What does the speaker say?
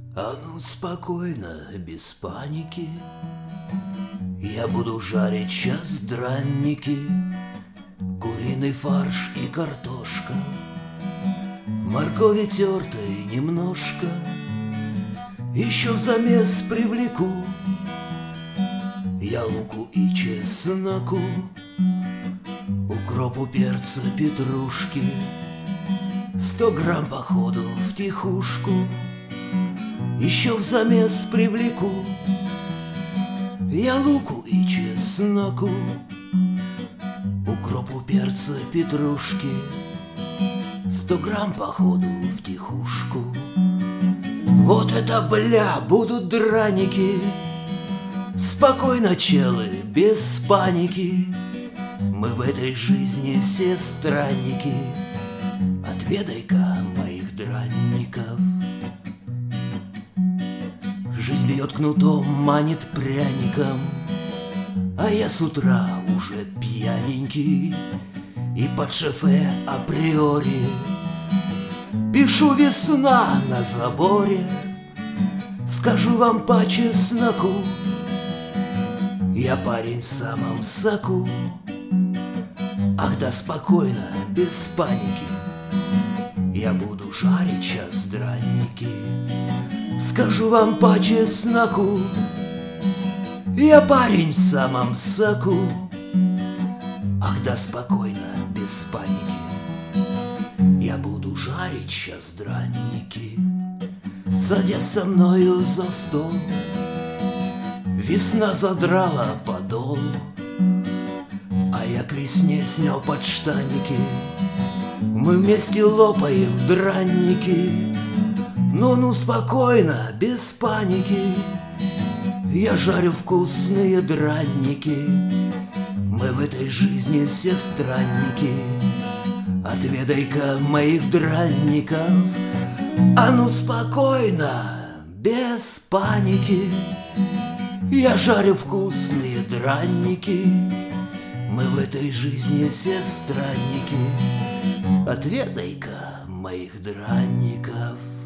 А ну спокойно, без паники. Я буду жарить сейчас дранники, куриный фарш и картошка, моркови тертой немножко, еще в замес привлеку я луку и чесноку, укропу, перца, петрушки, 100 грамм походу втихушку, еще в замес привлеку я луку и чесноку, укропу, перца, петрушки, 100 грамм походу втихушку. Вот это, бля, будут драники. Спокойно, челы, без паники. Мы в этой жизни все странники. Отведай-ка моих дранников. Жизнь бьет кнутом, манит пряником, а я с утра уже пьяненький и под шофе априори пишу «Весна» на заборе. Скажу вам по чесноку, я парень в самом соку. Ах да спокойно, без паники, я буду жарить сейчас драники. Скажу вам по чесноку, я парень в самом соку. Ах да спокойно, без паники, я буду жарить сейчас драники. Садясь со мною за стол, весна задрала подол, а я к весне снял подштанники. Мы вместе лопаем дранники. Ну спокойно, без паники, я жарю вкусные драники. Мы в этой жизни все странники. Отведай-ка моих дранников. А ну спокойно, без паники, я жарю вкусные драники. Мы в этой жизни все странники. Отведай-ка моих дранников.